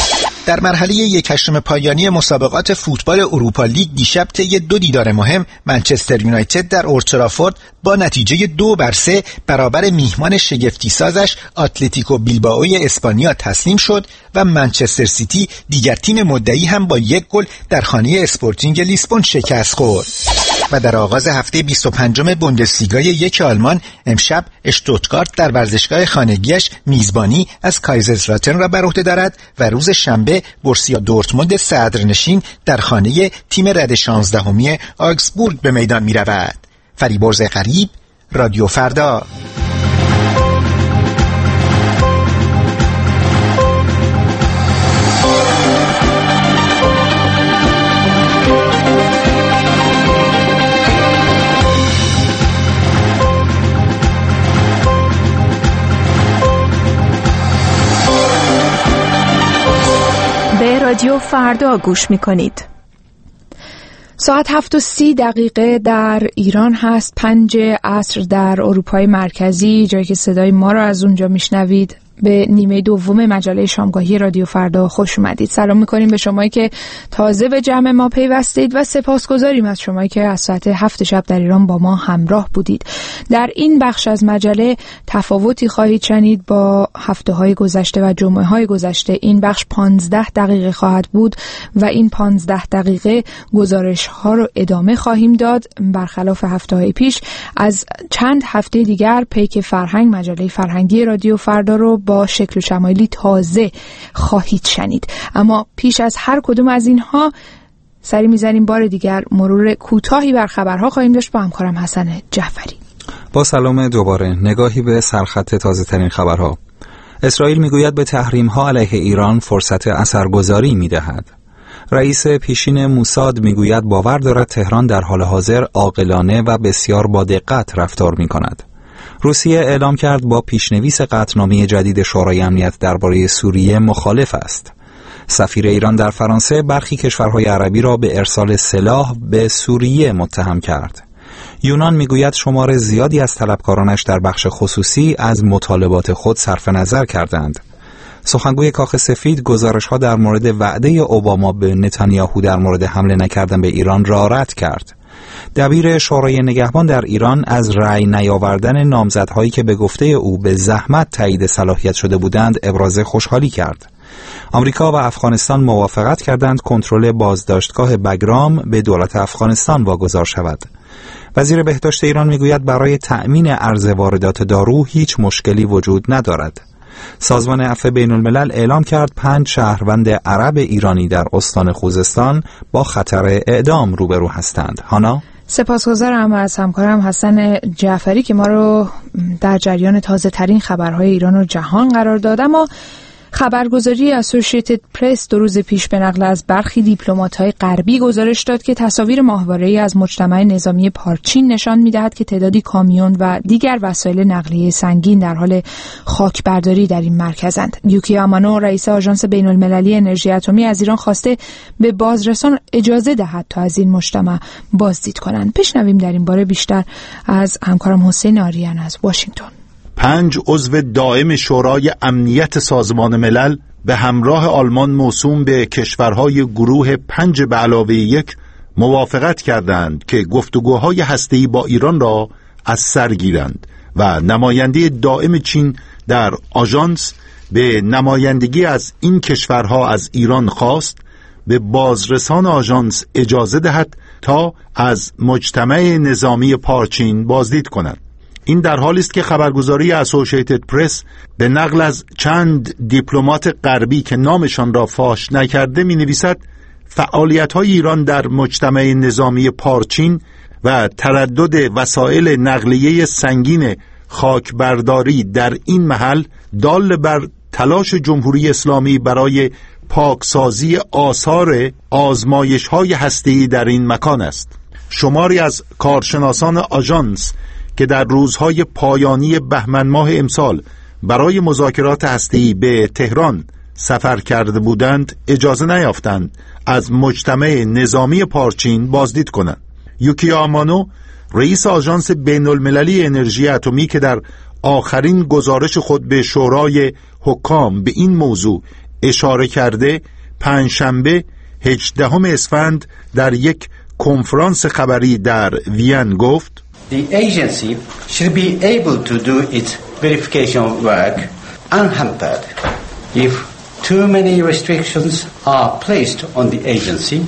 در مرحله یک هشتم پایانی مسابقات فوتبال اروپا لیگ دیشب طی دو دیدار مهم منچستر یونایتد در اولد ترافورد با نتیجه دو بر سه برابر میهمان شگفتی سازش اتلتیکو بیلبائوی اسپانیا تسلیم شد و منچستر سیتی دیگر تیم مدعی هم با یک گل در خانه اسپورتینگ لیسبون شکست خورد. و در آغاز هفته بیست و پنجم بوندسلیگای یک آلمان امشب اشتوتگارت در ورزشگاه خانگیش میزبانی از کایزرسلاترن را بر عهده دارد و روز شنبه بورسیا دورتموند صدرنشین در خانه تیم رد شانزدهمی آگزبورگ به میدان می رود. فریبرز غریب، رادیو فردا. به رادیو فردا گوش می کنید. ساعت هفت و سی دقیقه در ایران هست، پنج عصر در اروپای مرکزی، جایی که صدای ما را از اونجا میشنوید. به نیمه دوم مجله شامگاهی رادیو فردا خوش اومدید. سلام میکنیم به شمایی که تازه به جمع ما پیوستید و سپاسگزاریم از شمایی که از ساعت هفت شب در ایران با ما همراه بودید. در این بخش از مجله تفاوتی خواهید شنید با هفته های گذشته و جمعه های گذشته. این بخش پانزده دقیقه خواهد بود و این پانزده دقیقه گزارش ها رو ادامه خواهیم داد. برخلاف هفته های پیش از چند هفته دیگر پیک فرهنگ، مجله فرهنگی رادیو فردا رو با شکل و شمایلی تازه خواهید شنید. اما پیش از هر کدوم از اینها سری میزنیم بار دیگر مرور کوتاهی بر خبرها خواهیم داشت با همکارم حسن جعفری. با سلام دوباره، نگاهی به سرخط تازه ترین خبرها. اسرائیل میگوید به تحریم ها علیه ایران فرصت اثرگذاری میدهد. رئیس پیشین موساد میگوید باور دارد تهران در حال حاضر عاقلانه و بسیار با دقت رفتار میکند. روسیه اعلام کرد با پیشنویس قطعنامه جدید شورای امنیت درباره سوریه مخالف است. سفیر ایران در فرانسه برخی کشورهای عربی را به ارسال سلاح به سوریه متهم کرد. یونان میگوید شمار زیادی از طلبکارانش در بخش خصوصی از مطالبات خود صرف نظر کردند. سخنگوی کاخ سفید گزارش‌ها در مورد وعده اوباما به نتانیاهو در مورد حمله نکردن به ایران را رد کرد. دبیر شورای نگهبان در ایران از رأی نیاوردن نامزدهایی که به گفته او به زحمت تایید صلاحیت شده بودند ابراز خوشحالی کرد. آمریکا و افغانستان موافقت کردند کنترل بازداشتگاه بگرام به دولت افغانستان واگذار شود. وزیر بهداشت ایران میگوید برای تأمین عرضه واردات دارو هیچ مشکلی وجود ندارد. سازمان عفو بین الملل اعلام کرد پنج شهروند عرب ایرانی در استان خوزستان با خطر اعدام روبرو هستند. هانا؟ سپاسگزارم از همکارم حسن جعفری که ما رو در جریان تازه ترین خبرهای ایران و جهان قرار داد. اما خبرگزاری اسوسییتد پرس دو روز پیش به نقل از برخی دیپلمات‌های غربی گزارش داد که تصاویر ماهواره‌ای از مجتمع نظامی پارچین نشان می‌دهد که تعدادی کامیون و دیگر وسایل نقلیه سنگین در حال خاکبرداری در این مرکزند. یوکی آمانو رئیس آژانس بین‌المللی انرژی اتمی از ایران خواسته به بازرسان اجازه دهد تا از این مجتمع بازدید کنند. بشنویم در این باره بیشتر از همکارم حسین آریان از واشنگتن. پنج عضو دائم شورای امنیت سازمان ملل به همراه آلمان موسوم به کشورهای گروه پنج به علاوه یک موافقت کردند که گفتگوهای هسته‌ای با ایران را از سر گیرند و نماینده دائم چین در آژانس به نمایندگی از این کشورها از ایران خواست به بازرسان آژانس اجازه دهد تا از مجتمع نظامی پارچین بازدید کنند. این در حالی است که خبرگزاری اسوسییتد پرس به نقل از چند دیپلمات غربی که نامشان را فاش نکرده می‌نویسد فعالیت‌های ایران در مجتمع نظامی پارچین و تردد وسایل نقلیه سنگین خاکبرداری در این محل دال بر تلاش جمهوری اسلامی برای پاکسازی آثار آزمایش‌های هسته‌ای در این مکان است. شماری از کارشناسان آژانس که در روزهای پایانی بهمن ماه امسال برای مذاکرات هسته‌ای به تهران سفر کرده بودند اجازه نیافتند از مجتمع نظامی پارچین بازدید کنند. یوکی آمانو رئیس آژانس بین المللی انرژی اتمی که در آخرین گزارش خود به شورای حکام به این موضوع اشاره کرده پنجشنبه هجدهم اسفند در یک کنفرانس خبری در وین گفت The agency should be able to do its verification work unhampered. If too many restrictions are placed on the agency,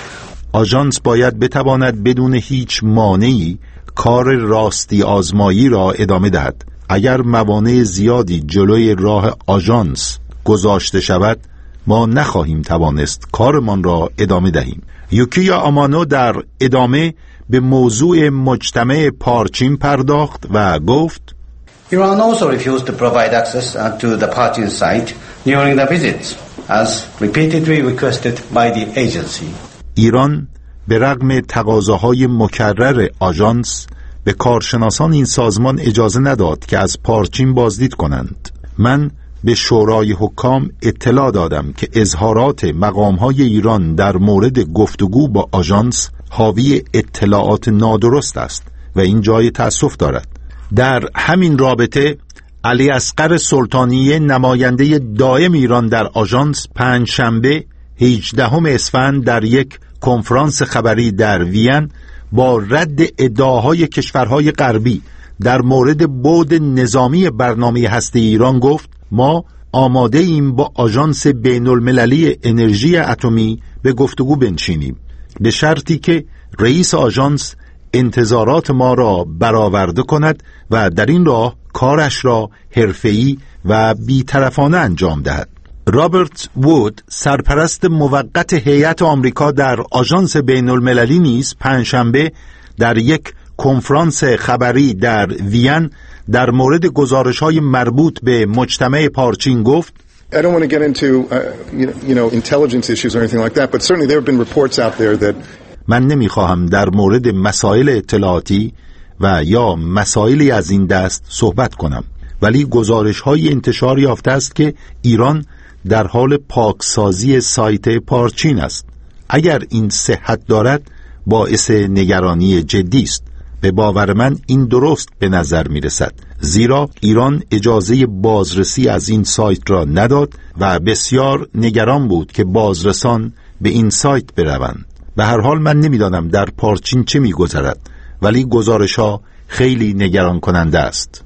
آژانس باید بتواند بدون هیچ مانعی کار راستی آزمایی را ادامه دهد. اگر موانع زیادی جلوی راه آژانس گذاشته شود، ما نخواهیم توانست کارمان را ادامه دهیم. یوکیا آمانو در ادامه به موضوع مجتمع پارچین پرداخت و گفت Iran also refused to provide access to the Parchin site during the visits, as repeatedly requested by the agency. ایران به رغم تقاضاهای مکرر آژانس به کارشناسان این سازمان اجازه نداد که از پارچین بازدید کنند. من به شورای حکام اطلاع دادم که اظهارات مقامهای ایران در مورد گفتگو با آژانس حاوی اطلاعات نادرست است و این جای تأسف دارد. در همین رابطه علی اصغر سلطانی نماینده دائم ایران در آژانس پنجشنبه هجدهم اسفند در یک کنفرانس خبری در وین با رد ادعاهای کشورهای غربی در مورد بعد نظامی برنامه هسته ایران گفت ما آماده ایم با آژانس بین المللی انرژی اتمی به گفتگو بنشینیم، به شرطی که رئیس آژانس انتظارات ما را برآورده کند و در این راه کارش را حرفه‌ای و بی‌طرفانه انجام دهد. رابرت وود سرپرست موقت هیئت آمریکا در آژانس بین المللی نیز پنجشنبه در یک کنفرانس خبری در وین در گزارش گزارش‌های مربوط به مجتمع پارچین گفت I don't want to get into uh, you know, you know intelligence issues or anything like that, but certainly there have been reports out there that من نمیخواهم در مورد مسائل اطلاعاتی و یا مسائلی از این دست صحبت کنم، ولی گزارش‌های انتشار یافته است که ایران در حال پاکسازی سایت پارچین است. اگر این صحت دارد باعث نگرانی جدی است. به باور من این درست به نظر می رسد، زیرا ایران اجازه بازرسی از این سایت را نداد و بسیار نگران بود که بازرسان به این سایت بروند. به هر حال من نمیدانم در پارچین چه می گذرد، ولی گزارش ها خیلی نگران کننده است.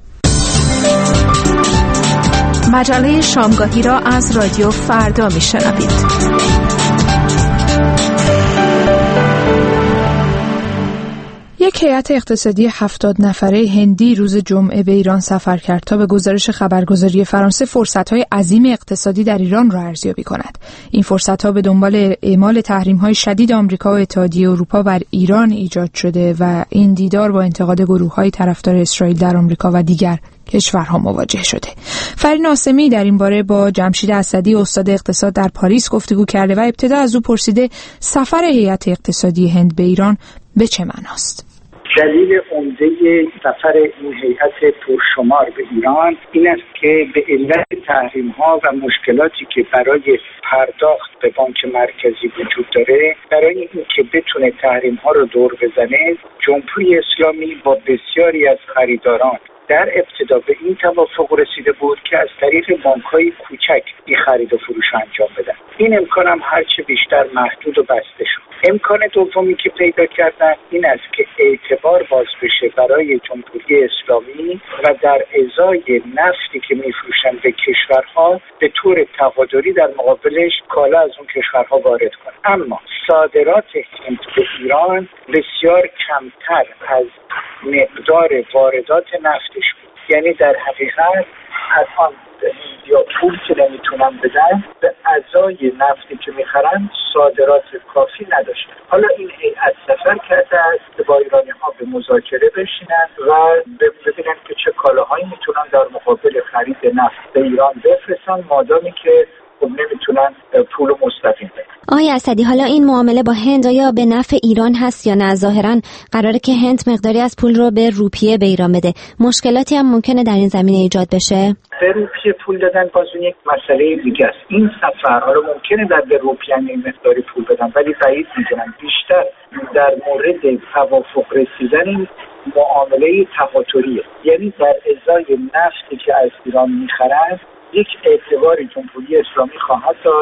مجله شامگاهی را از رادیو فردا می شنوید. یک هیئت اقتصادی هفتاد نفره هندی روز جمعه به ایران سفر کرد تا به گزارش خبرگزاری فرانسه فرصت‌های عظیم اقتصادی در ایران را ارزیابی کند. این فرصت‌ها به دنبال اعمال تحریم‌های شدید آمریکا و اتحادیه اروپا بر ایران ایجاد شده و این دیدار با انتقاد گروه‌های طرفدار اسرائیل در آمریکا و دیگر کشورها مواجه شده. فرین آسمی در این باره با جمشید اسدی استاد اقتصاد در پاریس گفتگو کرده و ابتدا از او پرسیده سفر هیئت اقتصادی هند به ایران به چه معناست؟ دلیل عمده سفر این هیئت پرشمار به ایران این است که به علت تحریم‌ها و مشکلاتی که برای پرداخت به بانک مرکزی وجود داره، برای اینکه بتونه تحریم‌ها رو دور بزنه، جمهوری اسلامی با بسیاری از خریداران در ابتدا به این توافق رسیده بود که از طریق بانک‌های کوچک این خرید و فروش انجام بدن. این امکان هم هرچه بیشتر محدود و بسته شد. امکان دومی که پیدا کردن این است که اعتبار باز بشه برای جمهوری اسلامی و در ازای نفتی که میفروشن به کشورها به طور تبادلی در مقابلش کالا از اون کشورها وارد کنن. اما صادرات هند به ایران بسیار کمتر از مقدار واردات نفتش بود. یعنی در حقیقت الان یا پول که نمیتونن بدن به ازای نفتی که میخرن صادرات کافی نداشتن. حالا این هیئت سفر کرده است که با ایرانی ها به مذاکره بشینن و ببینن که چه کالاهایی میتونن در مقابل خرید نفت به ایران بفرستن، مادامی که خب نمیتونن پول مستقیم بدن. آقای اسدی، حالا این معامله با هند آیا به نفع ایران هست یا نه؟ ظاهراً قراره که هند مقداری از پول رو به روپیه به ایران بده. مشکلاتی هم ممکنه در این زمینه ایجاد بشه؟ به روپیه پول دادن باز یک مسئله دیگه است. این سفر حالا ممکنه در به روپیه این مقداری پول بدن، ولی بعید میدونم. بیشتر در مورد توافق رسیدن این معامله تهاتریه، یعنی در ازای نفتی که از ایران میخرن یک اعتباری جمهوری اسلامی خواهد داشت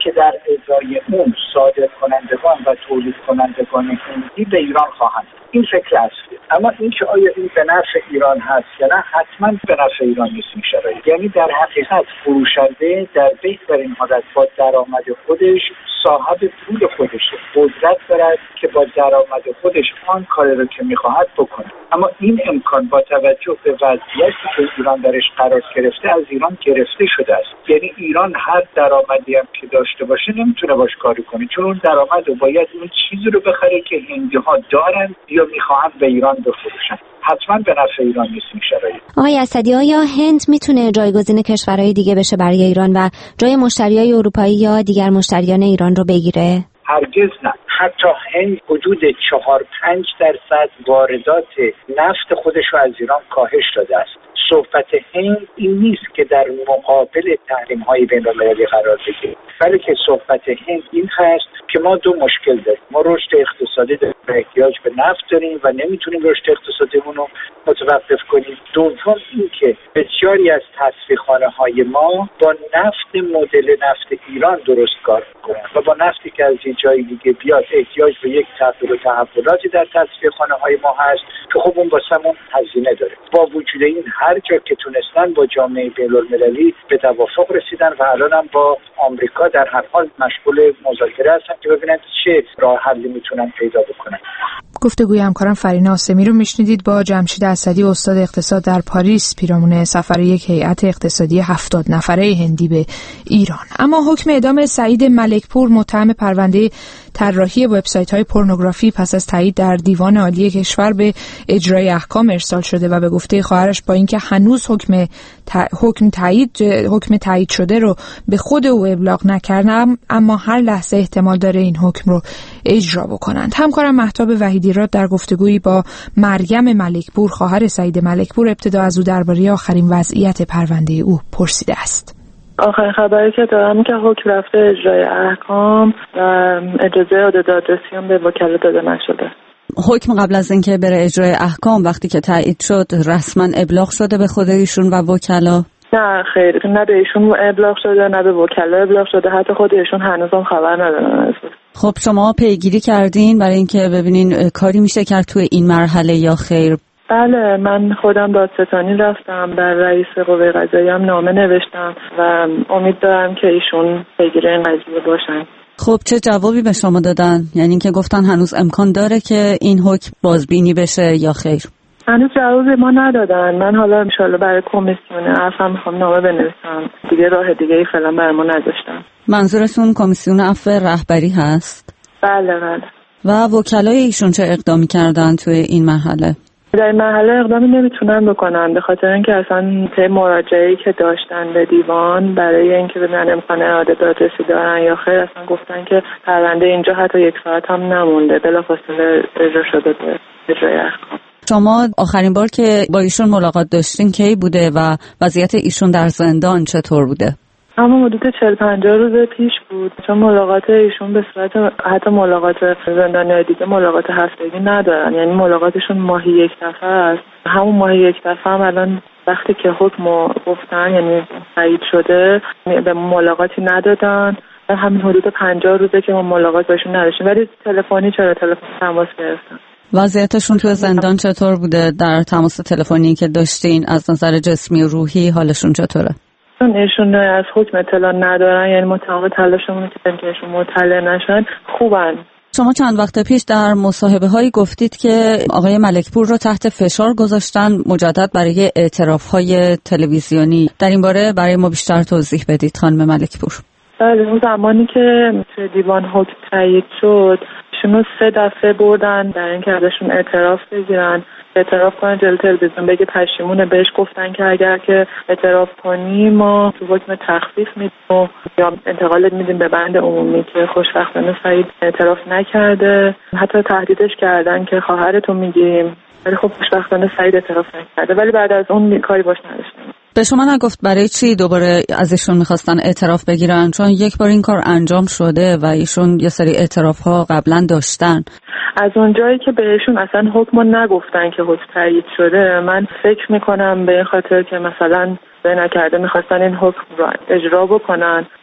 که در ازای اون صادر کنندگان و تولید کنندگان هندی به ایران خواهند. این فکر اصلی. اما اینکه آیا این به نفع ایران هست یا نه، حتما به نفع ایران نیست این شرایط. یعنی در حقیقت فروشنده در بهترین حالت با درآمد خودش صاحب پول خودشه، قدرت دارد که با درآمد خودش آن کاری رو که میخواهد بکنه. اما این امکان با توجه به وضعیتی که ایران درش قرار گرفته از ایران گرفته شده است. یعنی ایران هر درآمدی هم که داشته باشه نمیتونه باش کاری کنه، چون اون درآمد رو باید اون چیزی رو بخره که هندی‌ها دارن یا میخواهن به ایران بفروشن. حتما به نفع ایران نیست این شرایط. آقای اسدی، آیا هند میتونه جایگزین کشورهای دیگه بشه برای ایران و جای مشتریای اروپایی یا دیگر مشتریان ایران رو بگیره؟ هرگز نه. حتی هند حدود چهار پنج درصد واردات نفت خودش رو از ایران کاهش داده است. صحبت هند این نیست که در مقابل تحریم‌های بین‌المللی قرار بگیره، بلکه صحبت هند این هست که ما دو مشکل داریم. ما رشد اقتصادی داریم و احتیاج به نفت داریم و نمیتونیم رشد اقتصادیمون رو متوقف کنیم. دوم این که بسیاری از تصفیه‌خانه‌های ما با نفت مدل نفت ایران درست کار می‌کنن و با نفتی که از یه جای دیگه بیاد احتیاج به یک تحول و تحولاتی در تصفیه‌خانه‌های ما هست که خب اون واسمون هزینه داره. با وجود این هر جا که تونستن با جامعه بین‌المللی به توافق رسیدن و الان هم با آمریکا در هر حال مشغول مذاکره هستن که ببینن چه راه حلی میتونن پیدا بکنن. گفتگوی همکارم فرین آسمی رو میشنیدید با جمشید اسدی، استاد اقتصاد در پاریس، پیرامون سفر یک هیئت اقتصادی هفتاد نفره هندی به ایران. اما حکم اعدام سعید ملکپور، متهم پرونده طراحی وبسایت‌های پورنوگرافی، پس از تایید در دیوان عالی کشور به اجرای احکام ارسال شده و به گفته خواهرش با اینکه هنوز حکم ت... حکم تایید حکم تایید شده رو به خود او ابلاغ نکردم، اما هر لحظه احتمال داره این حکم رو اجرا بکنند. همکارم مهتاب وحیدی را در گفتگویی با مریم ملکپور، خواهر سعید ملکپور، ابتدا از او درباره آخرین وضعیت پرونده او پرسیده است. آخرین خبری که دارم که حکم رفته اجرای احکام و اجازه عاده دادرسی هم به وکلا داده نشده. حکم قبل از اینکه بره اجرای احکام وقتی که تایید شد رسما ابلاغ شده به خود ایشون و وکلا؟ نه خیر، نه به ایشون ابلاغ شده نه به وکلا ابلاغ شده، حتی خود ایشون هنوزم خبر ندارن. خب شما پیگیری کردین برای اینکه ببینین کاری میشه کرد توی این مرحله یا خیر؟ بله، من خودم دادستانی رفتم، در رئیس قوه قضاییه هم نامه نوشتم و امید دارم که ایشون پیگیر این قضیه باشن. خب چه جوابی به شما دادن؟ یعنی اینکه گفتن هنوز امکان داره که این حکم بازبینی بشه یا خیر؟ هنوز جوابی ما ندادن. من حالا انشالله برای کمیسیون عفو میخوام نامه بنویسم. دیگه راه دیگه ای فعلا برای ما نذاشتن. منظورتون کمیسیون عفو رهبری هست؟ بله بله. و وکلای ایشون چه اقدامی کردن توی این مرحله؟ در این مرحله اقدامی نمیتونن بکنن، به خاطر اینکه اصلا طی مراجعه‌ای که داشتن به دیوان برای اینکه ببینن امکان اعاده دادرسی دارن یا خیر، اصلا گفتن که پرونده اینجا حتی یک ساعت هم نمونده، بلافاصله اجرا شده به اجرای احکام. شما آخرین بار که با ایشون ملاقات داشتین کی بوده و وضعیت ایشون در زندان چطور بوده؟ اما حدود چهل پنجاه روز پیش بود، چون ملاقات ایشون به صورت حتی ملاقات زندانیای دیگه ملاقات هفتگی ندارن، یعنی ملاقاتشون ماهی یک دفعه است. همون ماهی یک دفعه هم الان وقتی که حکم گفتن یعنی تایید شده به ملاقاتی ندادن، همین حدود پنجاه روزه که ما ملاقات باشون نداشتیم، ولی تلفنی چرا تلفن تماس گرفتن. وضعیتشون تو زندان چطور بوده؟ در تماس تلفنی که داشتین از نظر جسمی و روحی حالشون چطوره؟ چون ایشون از حکم اطلاع ندارن، یعنی ما تمام تلاشمون کردیم که ایشون مطلع نشن، خوبن. شما چند وقت پیش در مصاحبه هایی گفتید که آقای ملکپور رو تحت فشار گذاشتن مجدد برای اعتراف های تلویزیونی. در این باره برای ما بیشتر توضیح بدید خانم ملکپور. بله، اون زمانی که دیوان حکم تایید شد ایشونو سه دفعه بردن در اینکه ازشون اعتراف بگیرن، اعتراف کنن جلوی تلویزیون، بگه پشیمونه. بهش گفتن که اگر که اعتراف کنی ما تو حکم تخفیف میدیم یا انتقالت میدیم به بند عمومی، که خوشبختانه سعید اعتراف نکرده. حتی تهدیدش کردن که خواهرتو میگیریم، ولی خب خوشبختانه سعید اعتراف نکرده، ولی بعد از اون کاری باش نداشتن. به شما نگفت برای چی دوباره ازشون میخواستن اعتراف بگیرن؟ چون یک بار این کار انجام شده و ایشون یه سری اعتراف ها قبلا داشتن. از اونجایی که بهشون اصلا حکمو نگفتن که حکم تایید شده، من فکر میکنم به این خاطر که مثلا به نکرده میخواستن این حکم رو اجرا بکنن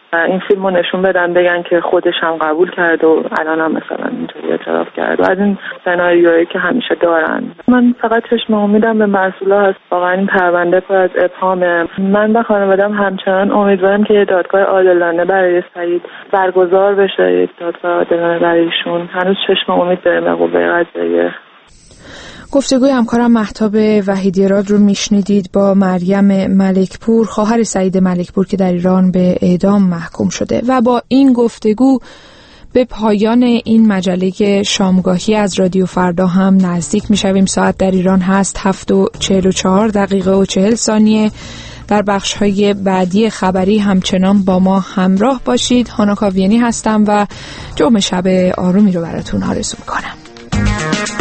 این فیلم رو نشون بدن، بگن که خودش هم قبول کرد و الان هم مثلا اینطوری اعتراف کرد و از این سناریوهایی که همیشه دارن. من فقط چشم امیدم به مسئولا هست. واقعا این پرونده پر از ابهامه. من و خانواده‌ام همچنان امیدوارم که دادگاه عادلانه برای سعید برگزار بشه، یک دادگاه عادلانه برای ایشون. هنوز چشم امید داریم به قوه قضاییه. گفتگوی همکارم مهتاب وحیدی‌راد رو میشنیدید با مریم ملکپور، خواهر سعید ملکپور که در ایران به اعدام محکوم شده. و با این گفتگو به پایان این مجله شامگاهی از رادیو فردا هم نزدیک میشویم. ساعت در ایران هست هفت و چهل و چهار دقیقه و چهل ثانیه. در بخش‌های بعدی خبری همچنان با ما همراه باشید. هانا کاویانی هستم و جمعه شب آرومی رو براتون آرزو می‌کنم.